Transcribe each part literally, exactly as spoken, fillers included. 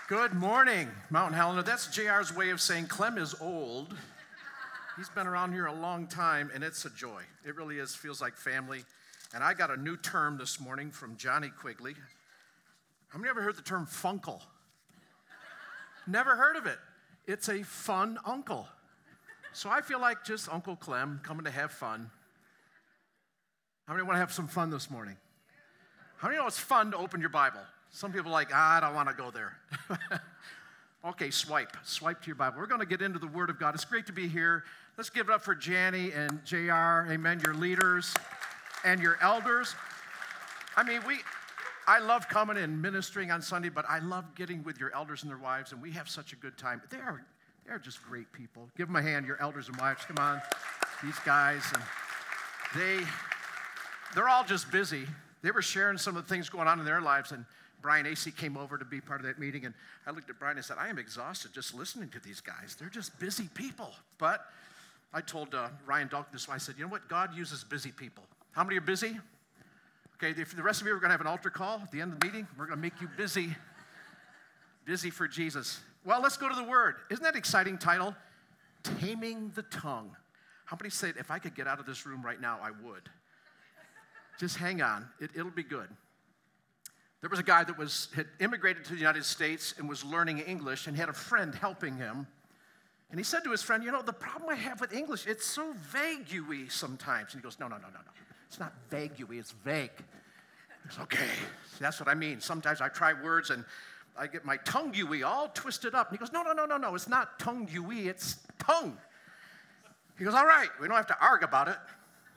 Good morning, Mount Helena. That's J R's way of saying Clem is old. He's been around here a long time, and it's a joy. It really is, feels like family. And I got a new term this morning from Johnny Quigley. How many ever heard the term funkle? Never heard of it. It's a fun uncle. So I feel like just Uncle Clem coming to have fun. How many want to have some fun this morning? How many know it's fun to open your Bible? Some people are like, ah, I don't want to go there. Okay, swipe. Swipe to your Bible. We're going to get into the Word of God. It's great to be here. Let's give it up for Janny and J R, amen, your leaders and your elders. I mean, we, I love coming and ministering on Sunday, but I love getting with your elders and their wives, and we have such a good time. They are, they are just great people. Give them a hand, your elders and wives. Come on, these guys. And they, they're all just busy. They were sharing some of the things going on in their lives, and Brian A C came over to be part of that meeting, and I looked at Brian and said, I am exhausted just listening to these guys. They're just busy people. But I told uh, Ryan Dalton this, I said, you know what? God uses busy people. How many are busy? Okay, if the rest of you are going to have an altar call at the end of the meeting, we're going to make you busy. Busy for Jesus. Well, let's go to the Word. Isn't that an exciting title? Taming the Tongue. How many say, if I could get out of this room right now, I would? Just hang on. It, it'll be good. There was a guy that was had immigrated to the United States and was learning English and had a friend helping him. And he said to his friend, you know, the problem I have with English, it's so vague-y sometimes. And he goes, no, no, no, no, no. It's not vague-y, it's vague. He goes, okay, that's what I mean. Sometimes I try words and I get my tongue-y all twisted up. And he goes, no, no, no, no, no, it's not tongue-y, it's tongue. He goes, all right, we don't have to argue about it.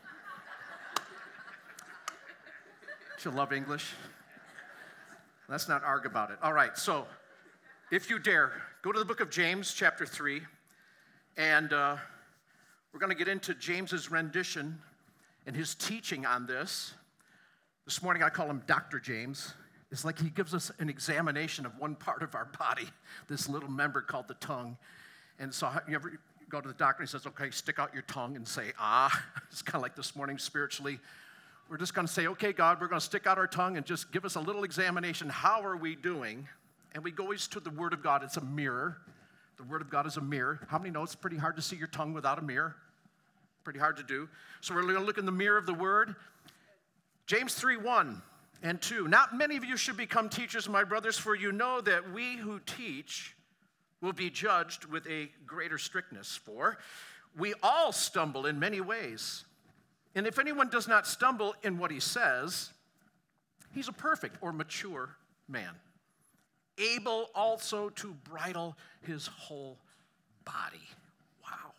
She'll love English. Let's not argue about it. All right, so if you dare, go to the book of James, chapter three, and uh, we're going to get into James's rendition and his teaching on this. This morning I call him Doctor James. It's like he gives us an examination of one part of our body, this little member called the tongue. And so you ever go to the doctor and he says, okay, stick out your tongue and say, ah. It's kind of like this morning spiritually. We're just going to say, okay, God, we're going to stick out our tongue and just give us a little examination. How are we doing? And we go always to the Word of God. It's a mirror. The Word of God is a mirror. How many know it's pretty hard to see your tongue without a mirror? Pretty hard to do. So we're going to look in the mirror of the Word. James three, one and two. Not many of you should become teachers, my brothers, for you know that we who teach will be judged with a greater strictness. For we all stumble in many ways. And if anyone does not stumble in what he says, he's a perfect or mature man, able also to bridle his whole body. Wow.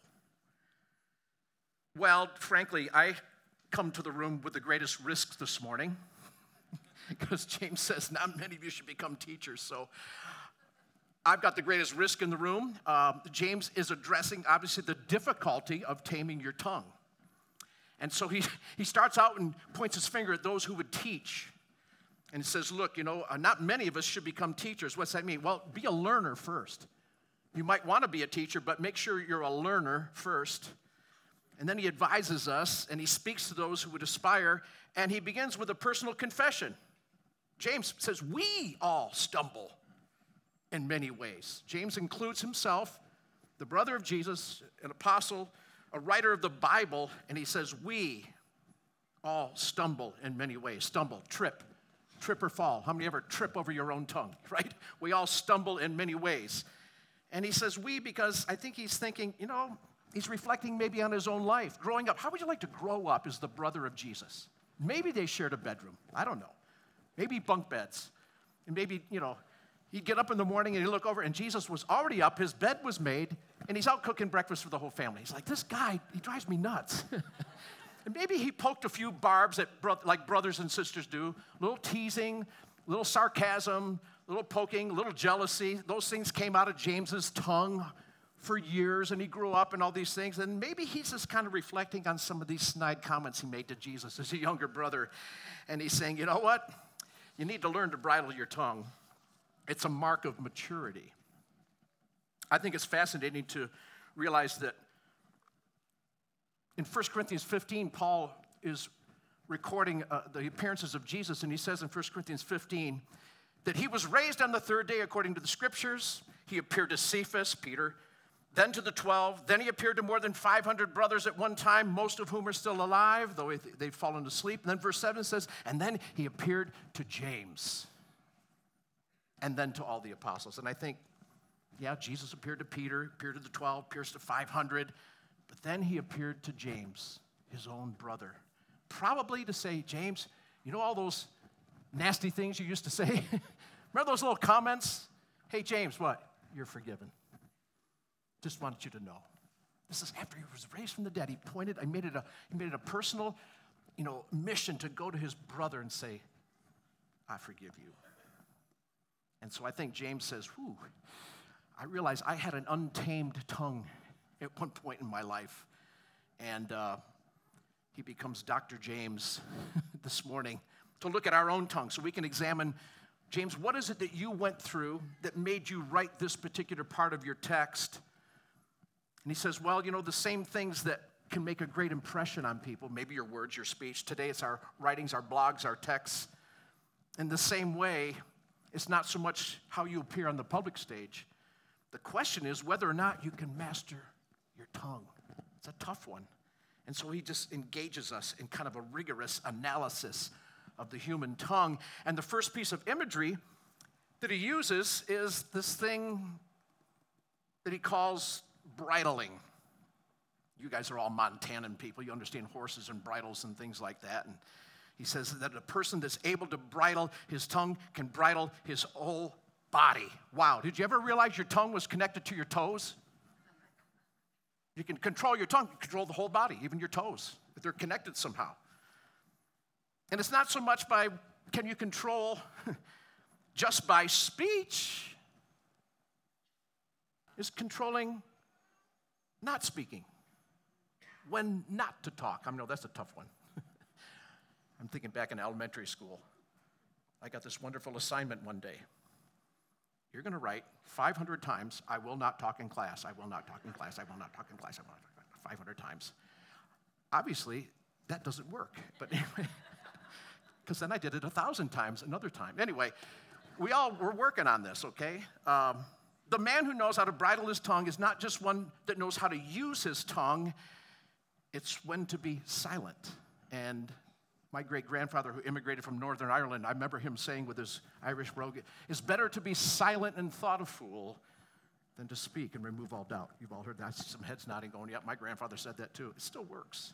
Well, frankly, I come to the room with the greatest risk this morning because James says not many of you should become teachers. So I've got the greatest risk in the room. Uh, James is addressing, obviously, the difficulty of taming your tongue. And so he, he starts out and points his finger at those who would teach. And he says, look, you know, uh, not many of us should become teachers. What's that mean? Well, be a learner first. You might want to be a teacher, but make sure you're a learner first. And then he advises us, and he speaks to those who would aspire, and he begins with a personal confession. James says, we all stumble in many ways. James includes himself, the brother of Jesus, an apostle, a writer of the Bible, and he says, we all stumble in many ways. Stumble, trip, trip or fall. How many ever trip over your own tongue, right? We all stumble in many ways. And he says we because I think he's thinking, you know, he's reflecting maybe on his own life. Growing up, how would you like to grow up as the brother of Jesus? Maybe they shared a bedroom. I don't know. Maybe bunk beds. And maybe, you know, he'd get up in the morning and he'd look over and Jesus was already up, his bed was made, and he's out cooking breakfast for the whole family. He's like, this guy, he drives me nuts. And maybe he poked a few barbs at bro- like brothers and sisters do, a little teasing, a little sarcasm, a little poking, a little jealousy. Those things came out of James's tongue for years, and he grew up and all these things. And maybe he's just kind of reflecting on some of these snide comments he made to Jesus as a younger brother. And he's saying, you know what? You need to learn to bridle your tongue. It's a mark of maturity. I think it's fascinating to realize that in First Corinthians fifteen, Paul is recording uh, the appearances of Jesus, and he says in First Corinthians fifteen, that he was raised on the third day according to the scriptures. He appeared to Cephas, Peter, then to the twelve. Then he appeared to more than five hundred brothers at one time, most of whom are still alive, though they've fallen asleep. And then verse seven says, and then he appeared to James, and then to all the apostles. And I think, yeah, Jesus appeared to Peter, appeared to the twelve, appears to five hundred, but then he appeared to James, his own brother. Probably to say, James, you know all those nasty things you used to say? Remember those little comments? Hey, James, what? You're forgiven. Just wanted you to know. This is after he was raised from the dead. He pointed, I made it a, he made it a personal, you know, mission to go to his brother and say, I forgive you. And so I think James says, whew, I realized I had an untamed tongue at one point in my life. And uh, he becomes Doctor James this morning to look at our own tongue so we can examine, James, what is it that you went through that made you write this particular part of your text? And he says, well, you know, the same things that can make a great impression on people, maybe your words, your speech. Today it's our writings, our blogs, our texts. In the same way, it's not so much how you appear on the public stage. The question is whether or not you can master your tongue. It's a tough one. And so he just engages us in kind of a rigorous analysis of the human tongue. And the first piece of imagery that he uses is this thing that he calls bridling. You guys are all Montanan people. You understand horses and bridles and things like that. And he says that a person that's able to bridle his tongue can bridle his whole body. Wow. Did you ever realize your tongue was connected to your toes? You can control your tongue, you can control the whole body, even your toes, if they're connected somehow. And it's not so much by, can you control just by speech? It's controlling not speaking, when not to talk. I know that's a tough one. I'm thinking back in elementary school. I got this wonderful assignment one day. You're going to write five hundred times, I will not talk in class, I will not talk in class, I will not talk in class, I will not talk in class, five hundred times. Obviously, that doesn't work. But anyway, because then I did it a thousand times another time. Anyway, we all were working on this, okay? Um, the man who knows how to bridle his tongue is not just one that knows how to use his tongue, it's when to be silent. And my great-grandfather who immigrated from Northern Ireland, I remember him saying with his Irish brogue, it's better to be silent and thought a fool than to speak and remove all doubt. You've all heard that. I see some heads nodding going, yep, my grandfather said that too. It still works.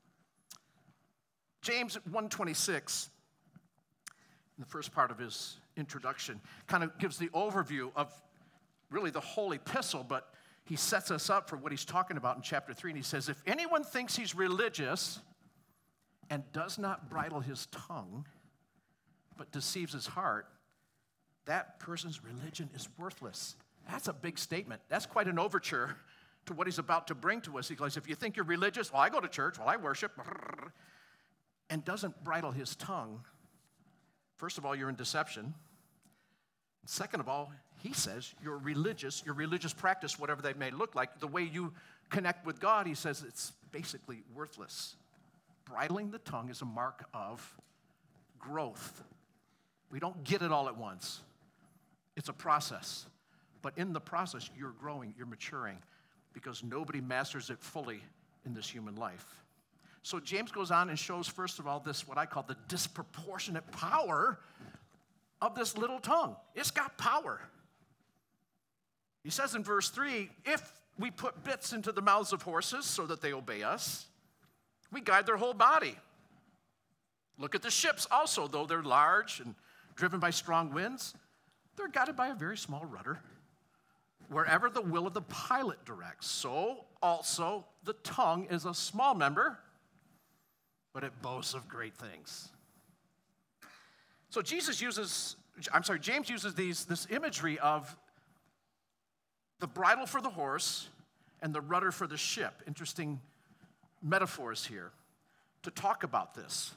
James one twenty-six, in the first part of his introduction, kind of gives the overview of really the whole epistle, but he sets us up for what he's talking about in chapter three, and he says, if anyone thinks he's religious and does not bridle his tongue, but deceives his heart, that person's religion is worthless. That's a big statement. That's quite an overture to what he's about to bring to us. He goes, if you think you're religious, well, I go to church, well, I worship, and doesn't bridle his tongue, first of all, you're in deception. Second of all, he says you're religious, your religious practice, whatever they may look like, the way you connect with God, he says it's basically worthless. Bridling the tongue is a mark of growth. We don't get it all at once. It's a process. But in the process, you're growing, you're maturing, because nobody masters it fully in this human life. So James goes on and shows, first of all, this, what I call the disproportionate power of this little tongue. It's got power. He says in verse three, if we put bits into the mouths of horses so that they obey us, we guide their whole body. Look at the ships also, though they're large and driven by strong winds, they're guided by a very small rudder, wherever the will of the pilot directs. So also the tongue is a small member, but it boasts of great things. So Jesus uses, I'm sorry, James uses these this imagery of the bridle for the horse and the rudder for the ship. Interesting metaphors here to talk about this.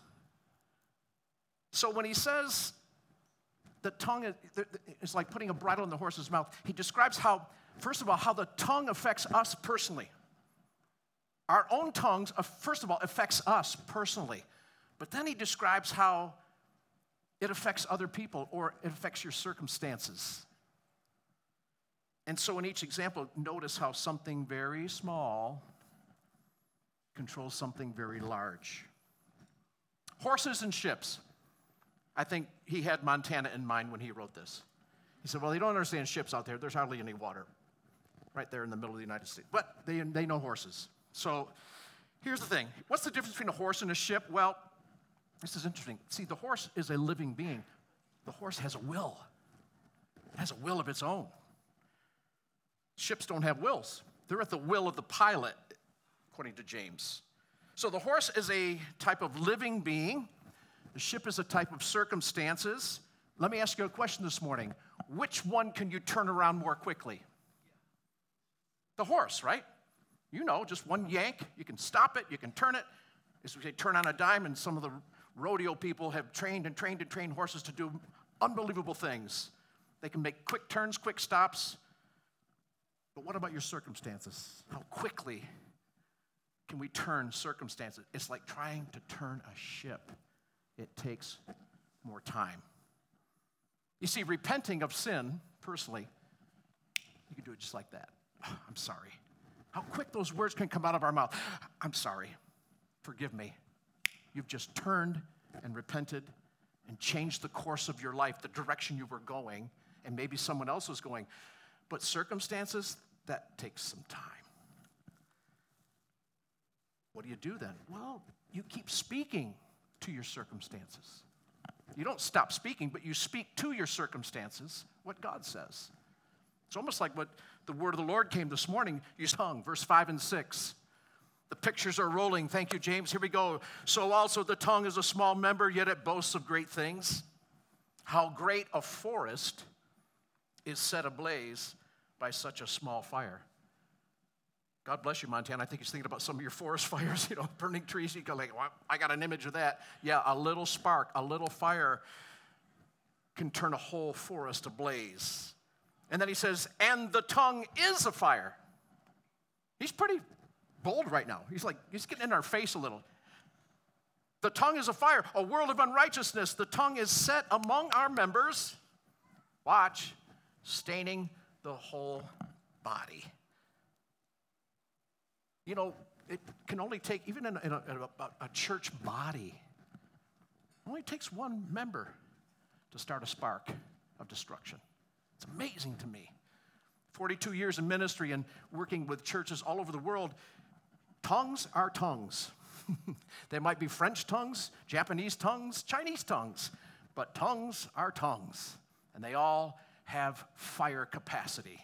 So when he says the tongue is like putting a bridle in the horse's mouth, he describes how, first of all, how the tongue affects us personally. Our own tongues, first of all, affects us personally. But then he describes how it affects other people or it affects your circumstances. And so in each example, notice how something very small controls something very large. Horses and ships. I think he had Montana in mind when he wrote this. He said, well, they don't understand ships out there. There's hardly any water right there in the middle of the United States. But they, they know horses. So here's the thing. What's the difference between a horse and a ship? Well, this is interesting. See, the horse is a living being. The horse has a will. It has a will of its own. Ships don't have wills. They're at the will of the pilot, according to James. So the horse is a type of living being. The ship is a type of circumstances. Let me ask you a question this morning. Which one can you turn around more quickly? The horse, right? You know, just one yank. You can stop it. You can turn it. As we say, turn on a dime, and some of the rodeo people have trained and trained and trained horses to do unbelievable things. They can make quick turns, quick stops. But what about your circumstances? How quickly can we turn circumstances? It's like trying to turn a ship. It takes more time. You see, repenting of sin, personally, you can do it just like that. Oh, I'm sorry. How quick those words can come out of our mouth. I'm sorry. Forgive me. You've just turned and repented and changed the course of your life, the direction you were going, and maybe someone else was going. But circumstances, that takes some time. What do you do then? Well, you keep speaking to your circumstances. You don't stop speaking, but you speak to your circumstances what God says. It's almost like what the word of the Lord came this morning. You tongue, verse five and six. The pictures are rolling. Thank you, James. Here we go. So also the tongue is a small member, yet it boasts of great things. How great a forest is set ablaze by such a small fire. God bless you, Montana. I think he's thinking about some of your forest fires, you know, burning trees. You go like, well, I got an image of that. Yeah, a little spark, a little fire can turn a whole forest ablaze. And then he says, and the tongue is a fire. He's pretty bold right now. He's like, he's getting in our face a little. The tongue is a fire, a world of unrighteousness. The tongue is set among our members. Watch, staining the whole body. You know, it can only take, even in a, in a, in a, a church body, it only takes one member to start a spark of destruction. It's amazing to me. forty-two years in ministry and working with churches all over the world, tongues are tongues. They might be French tongues, Japanese tongues, Chinese tongues, but tongues are tongues, and they all have fire capacity.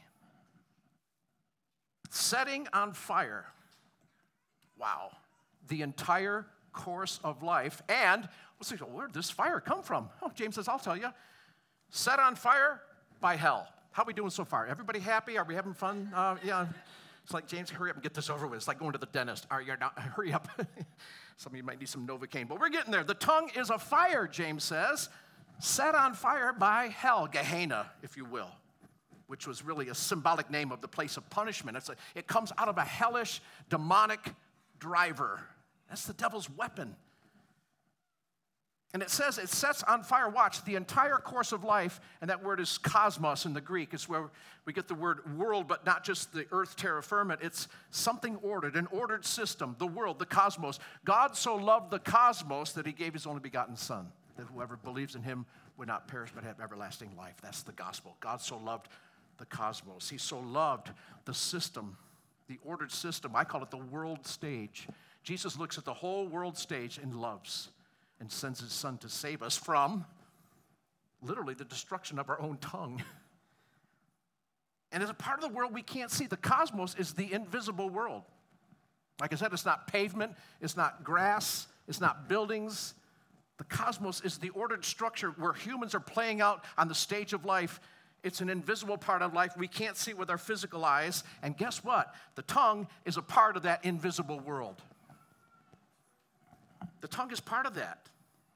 Setting on fire. Wow. The entire course of life. And, let's see, where did this fire come from? Oh, James says, I'll tell you. Set on fire by hell. How are we doing so far? Everybody happy? Are we having fun? Uh, yeah. It's like, James, hurry up and get this over with. It's like going to the dentist. Are you not? Hurry up. Some of you might need some Novocaine, but we're getting there. The tongue is a fire, James says, set on fire by hell, Gehenna, if you will, which was really a symbolic name of the place of punishment. It's a, it comes out of a hellish, demonic driver. That's the devil's weapon. And it says it sets on fire, watch, the entire course of life, and that word is cosmos in the Greek. It's where we get the word world, but not just the earth, terra firma. It's something ordered, an ordered system, the world, the cosmos. God so loved the cosmos that he gave his only begotten Son, that whoever believes in him would not perish but have everlasting life. That's the gospel. God so loved the cosmos. He so loved the system, the ordered system. I call it the world stage. Jesus looks at the whole world stage and loves and sends his Son to save us from literally the destruction of our own tongue. And as a part of the world we can't see, the cosmos is the invisible world. Like I said, it's not pavement, it's not grass, it's not buildings. The cosmos is the ordered structure where humans are playing out on the stage of life. It's an invisible part of life. We can't see with our physical eyes. And guess what? The tongue is a part of that invisible world. The tongue is part of that.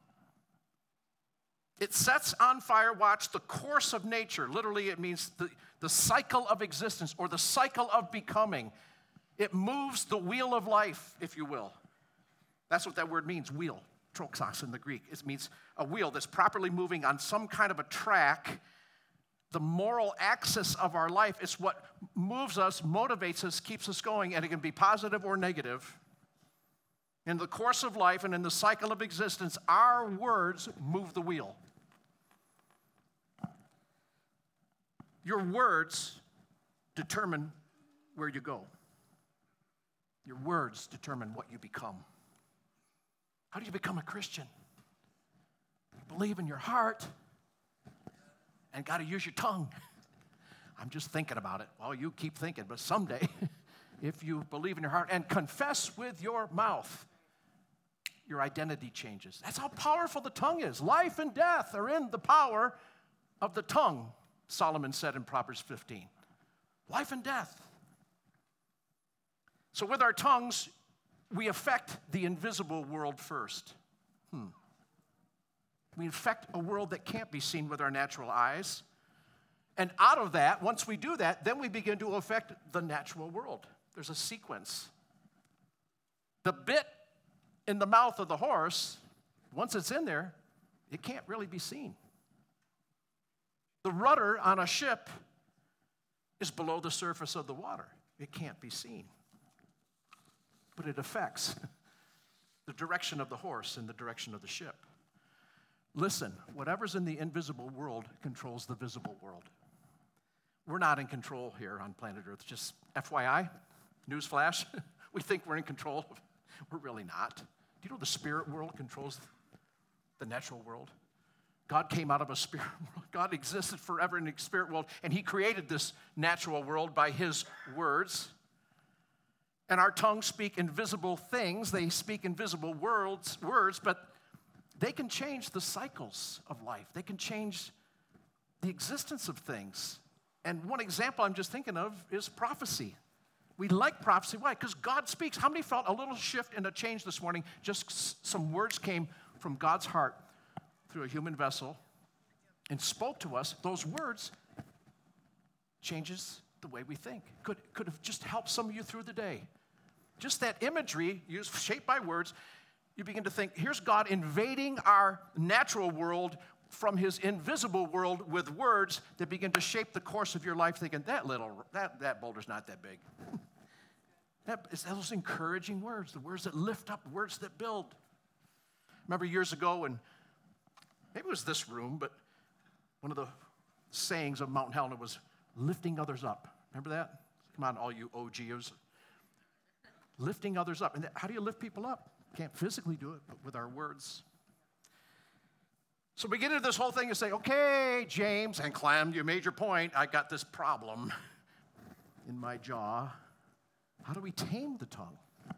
It sets on fire, watch, the course of nature. Literally, it means the, the cycle of existence or the cycle of becoming. It moves the wheel of life, if you will. That's what that word means, wheel. troxos in the Greek. It means a wheel that's properly moving on some kind of a track. The moral axis of our life is what moves us, motivates us, keeps us going, and it can be positive or negative. In the course of life and in the cycle of existence, our words move the wheel. Your words determine where you go. Your words determine what you become. How do you become a Christian? You believe in your heart and got to use your tongue. I'm just thinking about it. Well, you keep thinking, but someday, if you believe in your heart and confess with your mouth, your identity changes. That's how powerful the tongue is. Life and death are in the power of the tongue, Solomon said in Proverbs fifteen. Life and death. So with our tongues, we affect the invisible world first. Hmm. We affect a world that can't be seen with our natural eyes. And out of that, once we do that, then we begin to affect the natural world. There's a sequence. The bit in the mouth of the horse, once it's in there, it can't really be seen. The rudder on a ship is below the surface of the water. It can't be seen. But it affects the direction of the horse and the direction of the ship. Listen, whatever's in the invisible world controls the visible world. We're not in control here on planet Earth. Just F Y I, newsflash, we think we're in control. We're really not. Do you know the spirit world controls the natural world? God came out of a spirit world. God existed forever in the spirit world, and he created this natural world by his words. And our tongues speak invisible things. They speak invisible words, words, but they can change the cycles of life. They can change the existence of things. And one example I'm just thinking of is prophecy. We like prophecy. Why? Because God speaks. How many felt a little shift and a change this morning? Just some words came from God's heart through a human vessel and spoke to us. Those words changes the way we think. Could, could have just helped some of you through the day. Just that imagery, used, shaped by words, you begin to think, here's God invading our natural world from his invisible world with words that begin to shape the course of your life, thinking, that little, that, that boulder's not that big. that, it's those encouraging words, the words that lift up, words that build. Remember years ago, and maybe it was this room, but one of the sayings of Mount Helena was lifting others up. Remember that? Come on, all you O Gers. Lifting others up. And how do you lift people up? Can't physically do it, but with our words. So we get into this whole thing and say, okay, James and Clem, you made your point. I got this problem in my jaw. How do we tame the tongue?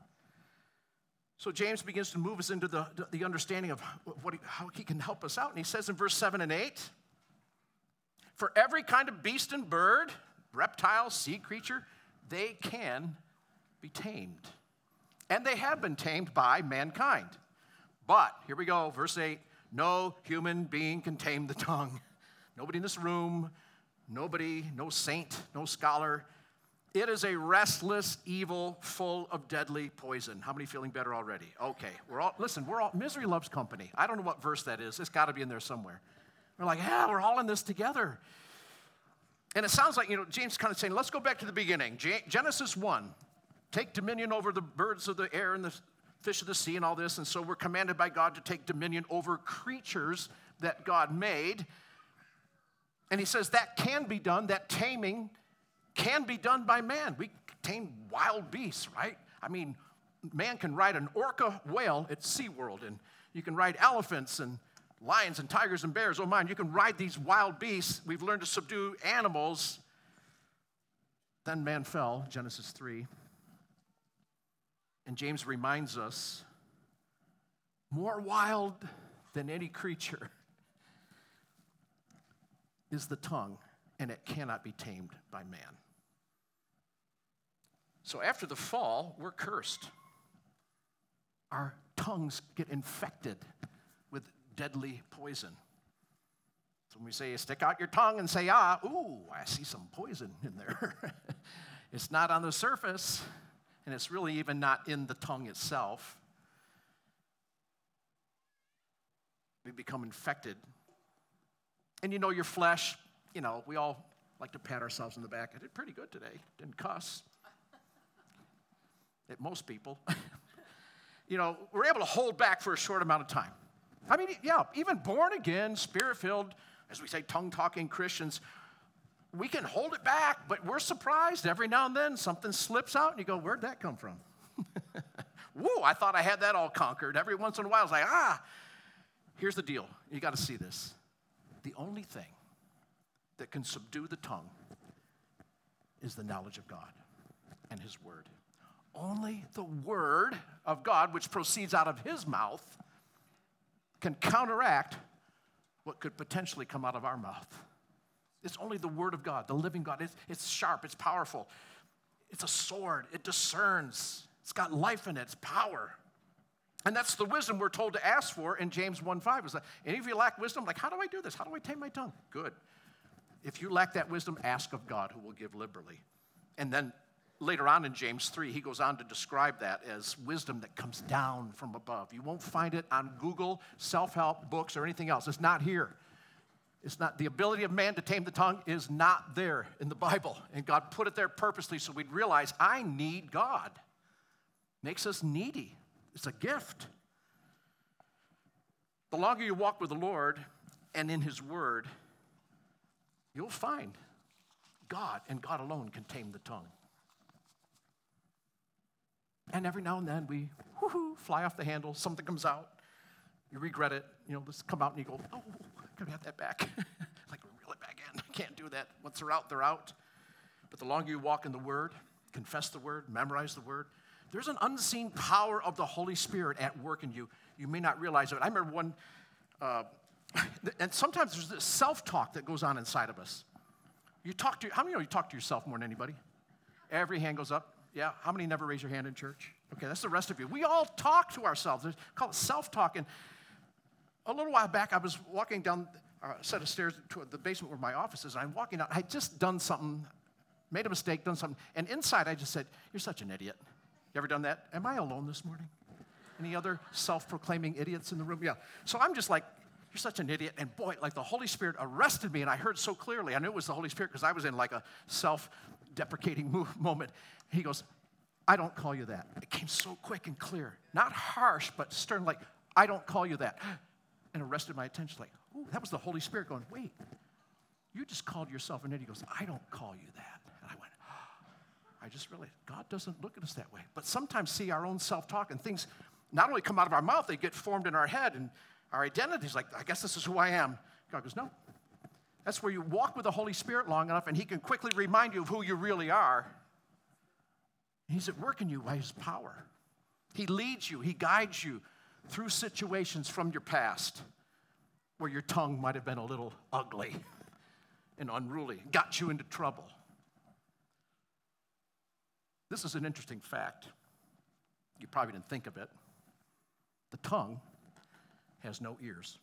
So James begins to move us into the, the understanding of what he, how he can help us out. And he says in verse seven and eight, for every kind of beast and bird, reptile, sea creature, they can be tamed. And they have been tamed by mankind. But, here we go, verse eight, no human being can tame the tongue. Nobody in this room, nobody, no saint, no scholar. It is a restless evil full of deadly poison. How many feeling better already? Okay, we're all, listen, we're all, misery loves company. I don't know what verse that is. It's got to be in there somewhere. We're like, yeah, we're all in this together. And it sounds like, you know, James is kind of saying, let's go back to the beginning. Genesis one. Take dominion over the birds of the air and the fish of the sea and all this. And so we're commanded by God to take dominion over creatures that God made. And he says that can be done, that taming can be done by man. We tame wild beasts, right? I mean, man can ride an orca whale at SeaWorld, and you can ride elephants and lions and tigers and bears. Oh, man, you can ride these wild beasts. We've learned to subdue animals. Then man fell, Genesis three. And James reminds us, more wild than any creature is the tongue, and it cannot be tamed by man. So after the fall, we're cursed. Our tongues get infected with deadly poison. So when we say, stick out your tongue and say, ah, ooh, I see some poison in there. It's not on the surface. And it's really even not in the tongue itself. We become infected. And you know, your flesh, you know, we all like to pat ourselves in the back. I did pretty good today. Didn't cuss. At most people. You know, we're able to hold back for a short amount of time. I mean, yeah, even born again, spirit-filled, as we say, tongue-talking Christians, we can hold it back, but we're surprised every now and then something slips out and you go, where'd that come from? Whoa, I thought I had that all conquered. Every once in a while, it's like, ah, here's the deal. You got to see this. The only thing that can subdue the tongue is the knowledge of God and his word. Only the word of God, which proceeds out of his mouth, can counteract what could potentially come out of our mouth. It's only the word of God, the living God. It's, it's sharp, it's powerful. It's a sword, it discerns. It's got life in it, it's power. And that's the wisdom we're told to ask for in James one five. Is that any of you lack wisdom? Like, how do I do this? How do I tame my tongue? Good. If you lack that wisdom, ask of God, who will give liberally. And then later on in James three, he goes on to describe that as wisdom that comes down from above. You won't find it on Google, self-help books, or anything else. It's not here. It's not, the ability of man to tame the tongue is not there in the Bible. And God put it there purposely so we'd realize, I need God. Makes us needy. It's a gift. The longer you walk with the Lord and in his word, you'll find God and God alone can tame the tongue. And every now and then we whoo-hoo, fly off the handle, something comes out, you regret it, you know, this come out and you go, oh, I gotta have that back. Like, reel it back in. I can't do that. Once they're out, they're out. But the longer you walk in the word, confess the word, memorize the word, there's an unseen power of the Holy Spirit at work in you. You may not realize it. I remember one, uh, and sometimes there's this self-talk that goes on inside of us. You talk to, how many of you talk to yourself more than anybody? Every hand goes up. Yeah, how many never raise your hand in church? Okay, that's the rest of you. We all talk to ourselves. It's called self-talk. And a little while back, I was walking down a set of stairs to the basement where my office is, and I'm walking out. I had just done something, made a mistake, done something, and inside I just said, you're such an idiot. You ever done that? Am I alone this morning? Any other self-proclaiming idiots in the room? Yeah. So I'm just like, you're such an idiot. And boy, like the Holy Spirit arrested me, and I heard so clearly. I knew it was the Holy Spirit because I was in like a self-deprecating move, moment. He goes, I don't call you that. It came so quick and clear. Not harsh, but stern, like, I don't call you that. And arrested my attention, like, ooh, that was the Holy Spirit going, wait, you just called yourself an idiot. He goes, I don't call you that. And I went, I just realized God doesn't look at us that way. But sometimes see our own self-talk and things not only come out of our mouth, they get formed in our head and our identity is like, I guess this is who I am. God goes, no. That's where you walk with the Holy Spirit long enough and he can quickly remind you of who you really are. He's at work in you by his power. He leads you, he guides you through situations from your past where your tongue might have been a little ugly and unruly, got you into trouble. This is an interesting fact. You probably didn't think of it. The tongue has no ears.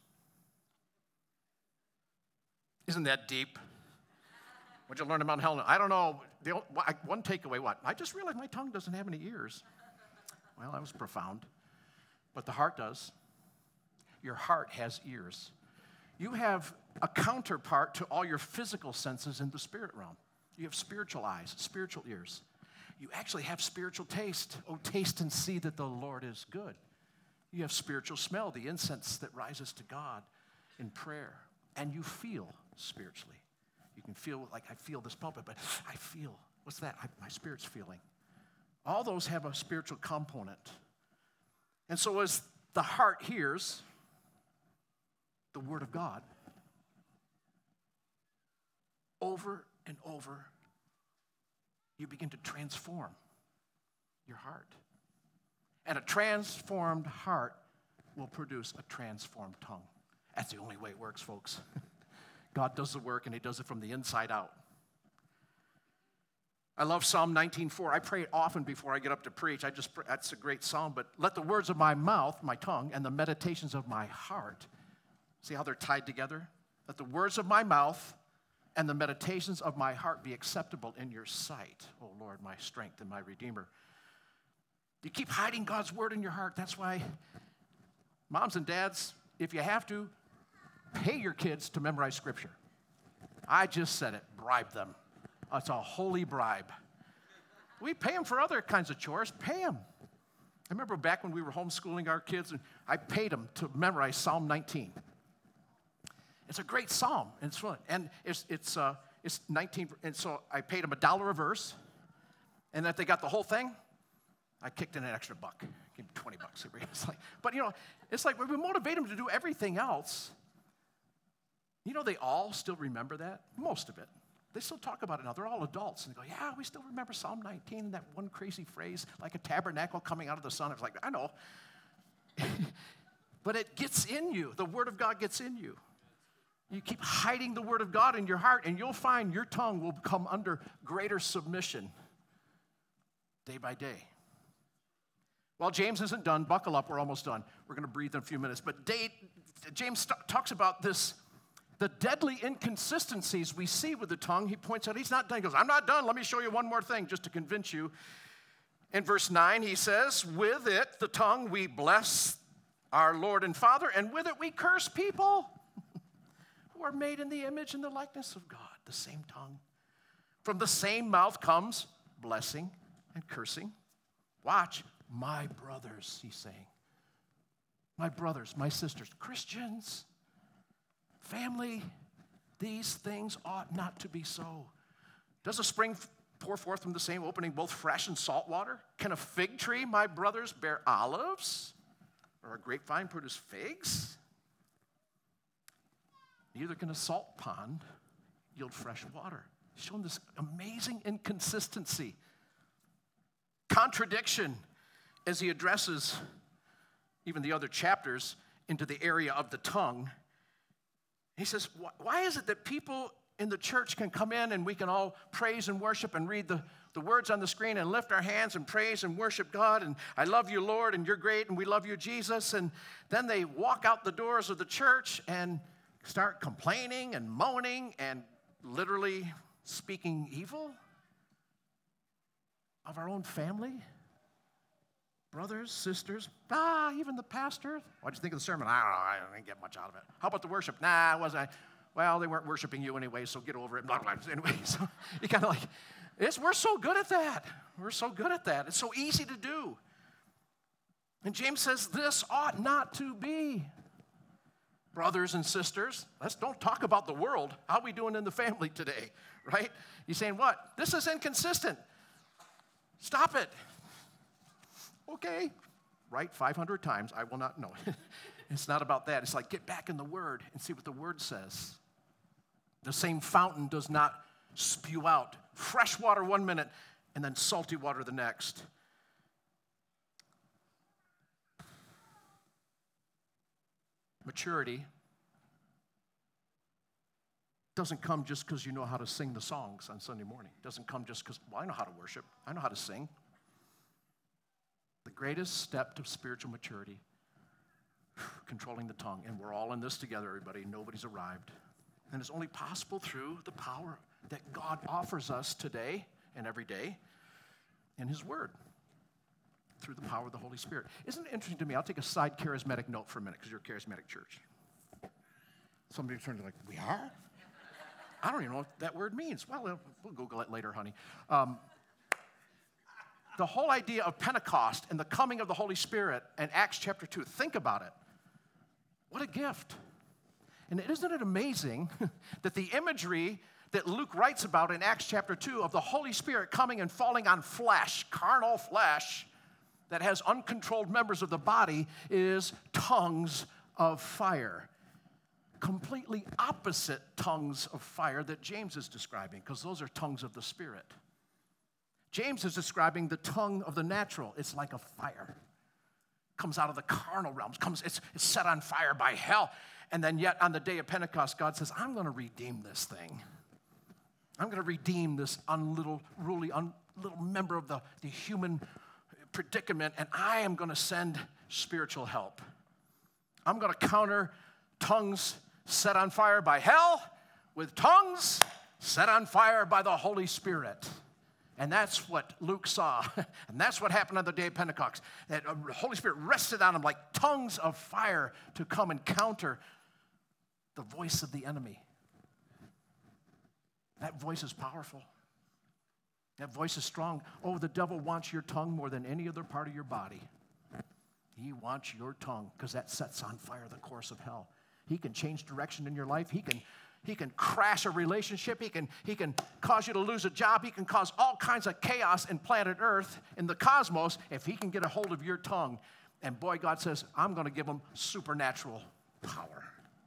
Isn't that deep? What'd you learn about Helen? I don't know. The, one takeaway, what? I just realized my tongue doesn't have any ears. Well, that was profound. But the heart does. Your heart has ears. You have a counterpart to all your physical senses in the spirit realm. You have spiritual eyes, spiritual ears. You actually have spiritual taste. Oh, taste and see that the Lord is good. You have spiritual smell, the incense that rises to God in prayer. And you feel spiritually. You can feel like I feel this pulpit, but I feel, what's that? I, my spirit's feeling. All those have a spiritual component. And so as the heart hears the word of God over and over, you begin to transform your heart. And a transformed heart will produce a transformed tongue. That's the only way it works, folks. God does the work, and he does it from the inside out. I love Psalm nineteen four. I pray it often before I get up to preach. I just that's a great psalm. But let the words of my mouth, my tongue, and the meditations of my heart, see how they're tied together? Let the words of my mouth and the meditations of my heart be acceptable in your sight, O Lord, my strength and my Redeemer. You keep hiding God's word in your heart. That's why moms and dads, if you have to, pay your kids to memorize Scripture. I just said it, bribe them. It's a holy bribe. We pay them for other kinds of chores, pay them. I remember back when we were homeschooling our kids, and I paid them to memorize Psalm nineteen. It's a great psalm, and it's fun. And it's, it's, uh, it's nineteen, and so I paid them a dollar a verse, and if they got the whole thing, I kicked in an extra buck. Give them twenty bucks. It's like, but, you know, it's like we motivate them to do everything else. You know, they all still remember that, most of it. They still talk about it now. They're all adults. And they go, yeah, we still remember Psalm nineteen and that one crazy phrase, like a tabernacle coming out of the sun. I was like, I know. But it gets in you. The Word of God gets in you. You keep hiding the Word of God in your heart, and you'll find your tongue will come under greater submission day by day. Well, James isn't done. Buckle up. We're almost done. We're going to breathe in a few minutes. But day, James st- talks about this, the deadly inconsistencies we see with the tongue. He points out he's not done. He goes, I'm not done. Let me show you one more thing just to convince you. In verse nine, he says, with it, the tongue, we bless our Lord and Father, and with it we curse people who are made in the image and the likeness of God. The same tongue. From the same mouth comes blessing and cursing. Watch, my brothers, he's saying. My brothers, my sisters, Christians, family, these things ought not to be so. Does a spring pour forth from the same opening both fresh and salt water? Can a fig tree, my brothers, bear olives? Or a grapevine produce figs? Neither can a salt pond yield fresh water. He's showing this amazing inconsistency, contradiction as he addresses even the other chapters into the area of the tongue. He says, why is it that people in the church can come in and we can all praise and worship and read the, the words on the screen and lift our hands and praise and worship God and I love you, Lord, and you're great, and we love you, Jesus, and then they walk out the doors of the church and start complaining and moaning and literally speaking evil of our own family, brothers, sisters, ah, even the pastor. What'd you think of the sermon? I don't know, I didn't get much out of it. How about the worship? Nah, it wasn't. Well, they weren't worshiping you anyway, so get over it. Blah, blah. Anyway, so you kind of like, it's, we're so good at that. We're so good at that. It's so easy to do. And James says this ought not to be. Brothers and sisters, let's don't talk about the world. How are we doing in the family today, right? You're saying what? This is inconsistent. Stop it. Okay. Write five hundred times. I will not know. It's not about that. It's like get back in the Word and see what the Word says. The same fountain does not spew out fresh water one minute and then salty water the next. Maturity doesn't come just because you know how to sing the songs on Sunday morning. It doesn't come just because, well, I know how to worship. I know how to sing. The greatest step to spiritual maturity, controlling the tongue. And we're all in this together, everybody. Nobody's arrived. And it's only possible through the power that God offers us today and every day in His Word, through the power of the Holy Spirit. Isn't it interesting to me? I'll take a side charismatic note for a minute because you're a charismatic church. Somebody turns like, we are? I don't even know what that word means. Well, we'll Google it later, honey. Um, the whole idea of Pentecost and the coming of the Holy Spirit and Acts chapter two, think about it. What a gift. And isn't it amazing that the imagery that Luke writes about in Acts chapter two of the Holy Spirit coming and falling on flesh, carnal flesh, that has uncontrolled members of the body is tongues of fire. Completely opposite tongues of fire that James is describing, because those are tongues of the Spirit. James is describing the tongue of the natural. It's like a fire. Comes out of the carnal realms. Comes, it's, it's set on fire by hell. And then yet on the day of Pentecost, God says, I'm going to redeem this thing. I'm going to redeem this unlittle, ruly, un, little member of the, the human predicament, and I am going to send spiritual help. I'm going to counter tongues set on fire by hell with tongues set on fire by the Holy Spirit. And that's what Luke saw. And that's what happened on the day of Pentecost. That the Holy Spirit rested on him like tongues of fire to come and counter the voice of the enemy. That voice is powerful. That voice is strong. Oh, the devil wants your tongue more than any other part of your body. He wants your tongue because that sets on fire the course of hell. He can change direction in your life. He can, he can crash a relationship. He can, he can cause you to lose a job. He can cause all kinds of chaos in planet Earth, in the cosmos, if he can get a hold of your tongue. And boy, God says, I'm going to give him supernatural power.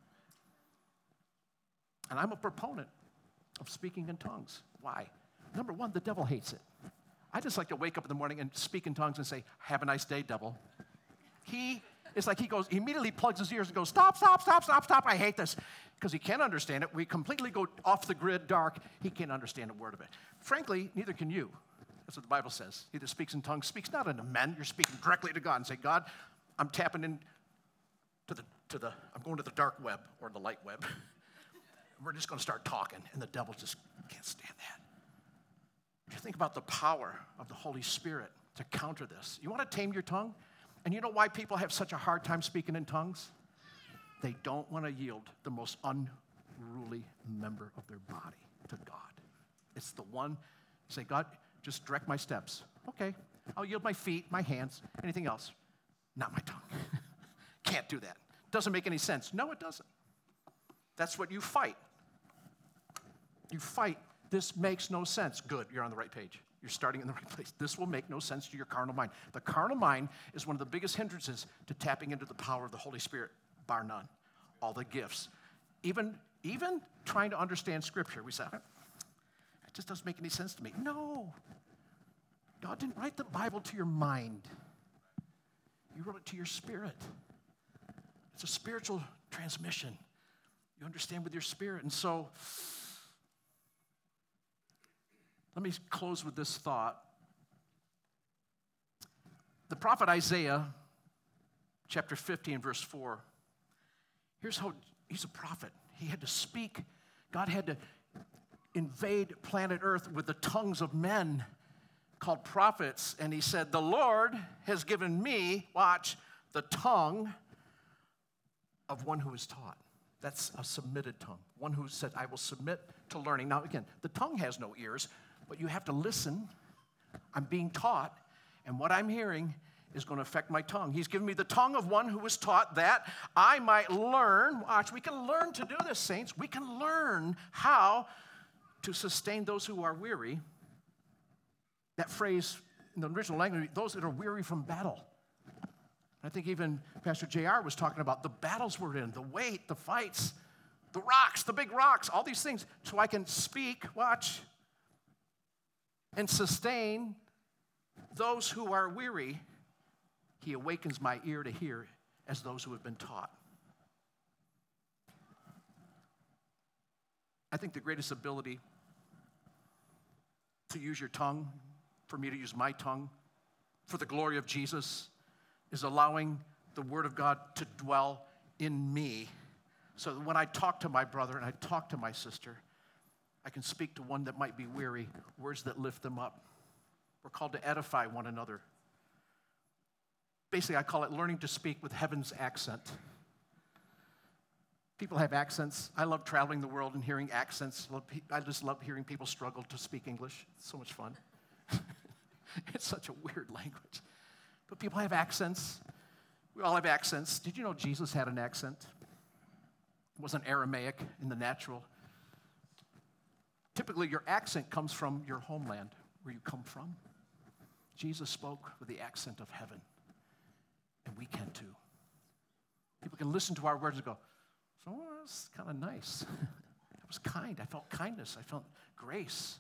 And I'm a proponent of speaking in tongues. Why? Number one, the devil hates it. I just like to wake up in the morning and speak in tongues and say, have a nice day, devil. He, it's like he goes, he immediately plugs his ears and goes, stop, stop, stop, stop, stop. I hate this. Because he can't understand it. We completely go off the grid, dark. He can't understand a word of it. Frankly, neither can you. That's what the Bible says. He that speaks in tongues speaks not unto men. You're speaking directly to God and say, God, I'm tapping in to the, to the, I'm going to the dark web or the light web. We're just going to start talking. And the devil just can't stand that. You think about the power of the Holy Spirit to counter this. You want to tame your tongue? And you know why people have such a hard time speaking in tongues? They don't want to yield the most unruly member of their body to God. It's the one, say, God, just direct my steps. Okay, I'll yield my feet, my hands, anything else. Not my tongue. Can't do that. Doesn't make any sense. No, it doesn't. That's what you fight. You fight. This makes no sense. Good, you're on the right page. You're starting in the right place. This will make no sense to your carnal mind. The carnal mind is one of the biggest hindrances to tapping into the power of the Holy Spirit, bar none. All the gifts. Even, even trying to understand Scripture, we say, it just doesn't make any sense to me. No. God didn't write the Bible to your mind. He wrote it to your spirit. It's a spiritual transmission. You understand with your spirit. And so, let me close with this thought. The prophet Isaiah, chapter fifteen, verse four. Here's how, he's a prophet. He had to speak. God had to invade planet Earth with the tongues of men called prophets. And he said, the Lord has given me, watch, the tongue of one who is taught. That's a submitted tongue. One who said, I will submit to learning. Now, again, the tongue has no ears, but you have to listen. I'm being taught, and what I'm hearing is going to affect my tongue. He's given me the tongue of one who was taught that I might learn. Watch, we can learn to do this, saints. We can learn how to sustain those who are weary. That phrase in the original language, those that are weary from battle. I think even Pastor J R was talking about the battles we're in, the weight, the fights, the rocks, the big rocks, all these things. So I can speak, watch, and sustain those who are weary. He awakens my ear to hear as those who have been taught. I think the greatest ability to use your tongue, for me to use my tongue, for the glory of Jesus, is allowing the Word of God to dwell in me so that when I talk to my brother and I talk to my sister, I can speak to one that might be weary, words that lift them up. We're called to edify one another. Basically, I call it learning to speak with heaven's accent. People have accents. I love traveling the world and hearing accents. I just love hearing people struggle to speak English. It's so much fun. It's such a weird language. But people have accents. We all have accents. Did you know Jesus had an accent? It wasn't Aramaic in the natural. Typically, your accent comes from your homeland, where you come from. Jesus spoke with the accent of heaven, and we can too. People can listen to our words and go, so oh, that's kind of nice. It was kind. I felt kindness. I felt grace.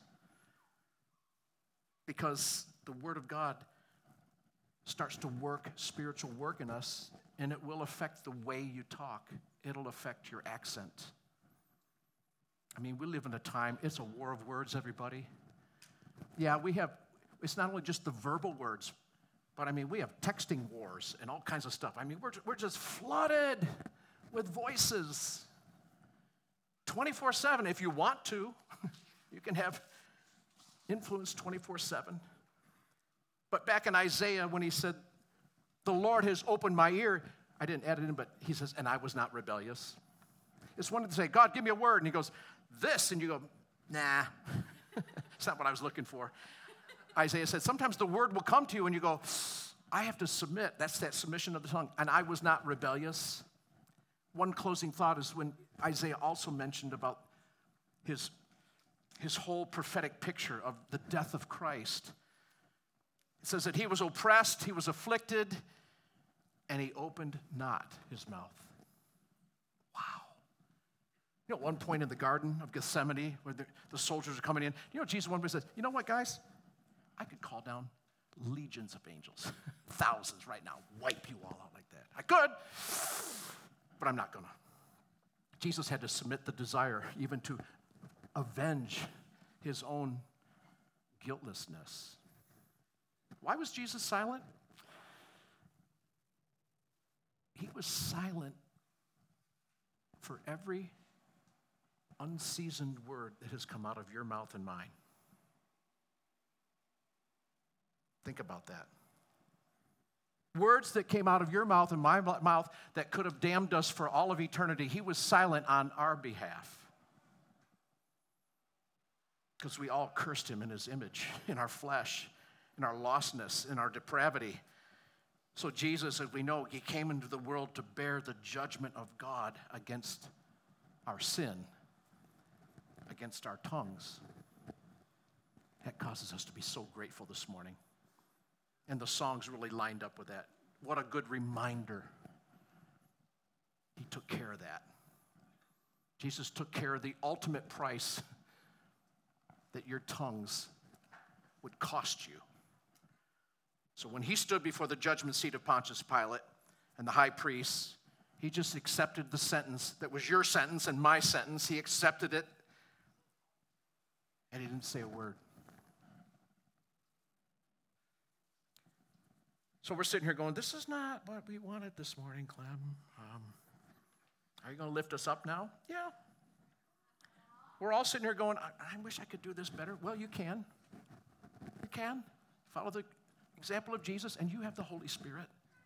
Because the Word of God starts to work spiritual work in us, and it will affect the way you talk. It'll affect your accent. I mean, we live in a time, it's a war of words, everybody. Yeah, we have, it's not only just the verbal words, but I mean, we have texting wars and all kinds of stuff. I mean, we're, we're just flooded with voices. twenty-four seven, if you want to, you can have influence twenty-four seven. But back in Isaiah, when he said, the Lord has opened my ear, I didn't add it in, but he says, and I was not rebellious. It's one to say, God, give me a word. And he goes, this. And you go, nah, it's not what I was looking for. Isaiah said, sometimes the word will come to you and you go, I have to submit. That's that submission of the tongue. And I was not rebellious. One closing thought is when Isaiah also mentioned about his, his whole prophetic picture of the death of Christ. It says that he was oppressed, he was afflicted, and he opened not his mouth. Wow. You know, at one point in the Garden of Gethsemane, where the, the soldiers are coming in, you know, Jesus one day says, you know what, guys? I could call down legions of angels, thousands right now, wipe you all out like that. I could, but I'm not going to. Jesus had to submit the desire even to avenge his own guiltlessness. Why was Jesus silent? He was silent for every unseasoned word that has come out of your mouth and mine. Think about that. Words that came out of your mouth and my mouth that could have damned us for all of eternity. He was silent on our behalf. Because we all cursed him in his image, in our flesh, in our lostness, in our depravity. So Jesus, as we know, he came into the world to bear the judgment of God against our sin, against our tongues. That causes us to be so grateful this morning. And the songs really lined up with that. What a good reminder. He took care of that. Jesus took care of the ultimate price that your tongues would cost you. So when he stood before the judgment seat of Pontius Pilate and the high priests, he just accepted the sentence that was your sentence and my sentence. He accepted it, and he didn't say a word. So we're sitting here going, this is not what we wanted this morning, Clem. Um, are you going to lift us up now? Yeah. We're all sitting here going, I, I wish I could do this better. Well, you can. You can. Follow the example of Jesus, and you have the Holy Spirit.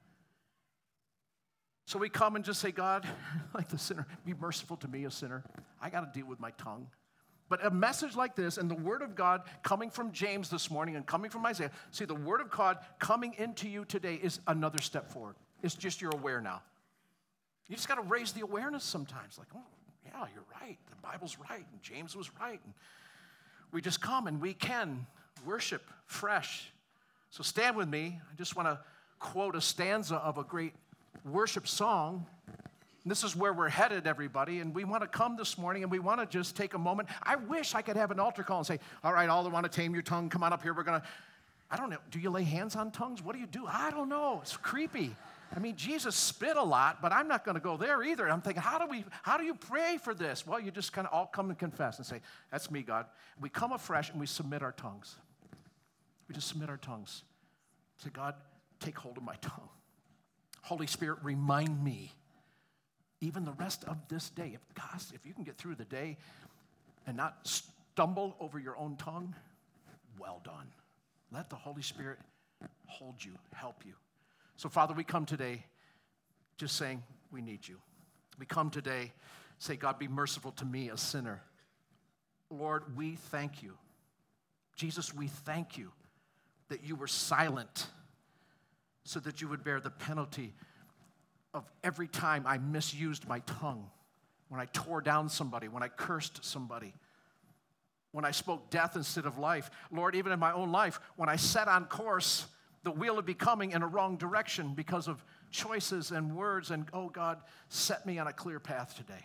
So we come and just say, God, like the sinner, be merciful to me, a sinner. I got to deal with my tongue. But a message like this and the Word of God coming from James this morning and coming from Isaiah, see, the Word of God coming into you today is another step forward. It's just you're aware now. You just got to raise the awareness sometimes. Like, oh, yeah, you're right. The Bible's right, and James was right. And we just come and we can worship fresh. So stand with me. I just want to quote a stanza of a great worship song. And this is where we're headed, everybody. And we want to come this morning and we want to just take a moment. I wish I could have an altar call and say, all right, all that want to tame your tongue, come on up here. We're going to, I don't know, do you lay hands on tongues? What do you do? I don't know. It's creepy. I mean, Jesus spit a lot, but I'm not going to go there either. I'm thinking, how do we, how do you pray for this? Well, you just kind of all come and confess and say, that's me, God. We come afresh and we submit our tongues. We just submit our tongues. Say, God, take hold of my tongue. Holy Spirit, remind me, even the rest of this day, if, gosh, if you can get through the day and not stumble over your own tongue, well done. Let the Holy Spirit hold you, help you. So, Father, we come today just saying we need you. We come today, say, God, be merciful to me, a sinner. Lord, we thank you. Jesus, we thank you that you were silent so that you would bear the penalty of every time I misused my tongue, when I tore down somebody, when I cursed somebody, when I spoke death instead of life. Lord, even in my own life, when I set on course the wheel of becoming in a wrong direction because of choices and words, and oh God, set me on a clear path today.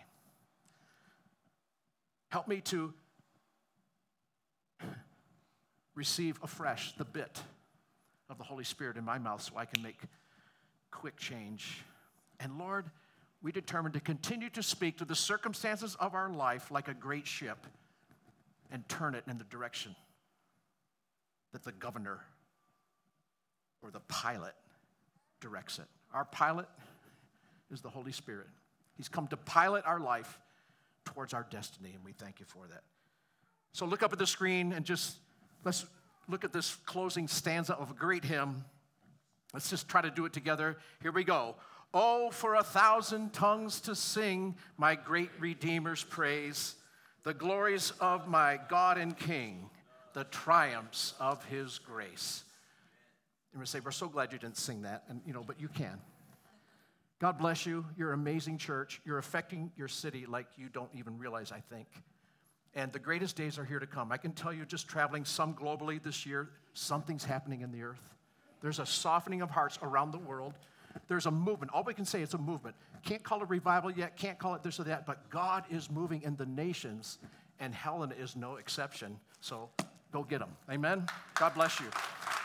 Help me to receive afresh the bit of the Holy Spirit in my mouth so I can make quick change. And Lord, we determine to continue to speak to the circumstances of our life like a great ship and turn it in the direction that the governor or the pilot directs it. Our pilot is the Holy Spirit. He's come to pilot our life towards our destiny, and we thank you for that. So look up at the screen and just Let's look at this closing stanza of a great hymn. Let's just try to do it together. Here we go. Oh, for a thousand tongues to sing my great Redeemer's praise, the glories of my God and King, the triumphs of his grace. And we say, we're so glad you didn't sing that, and you know, but you can. God bless you. You're an amazing church. You're affecting your city like you don't even realize, I think. And the greatest days are here to come. I can tell you, just traveling some globally this year, something's happening in the earth. There's a softening of hearts around the world. There's a movement. All we can say is a movement. Can't call it revival yet, can't call it this or that, but God is moving in the nations, and Helena is no exception. So go get them. Amen? God bless you.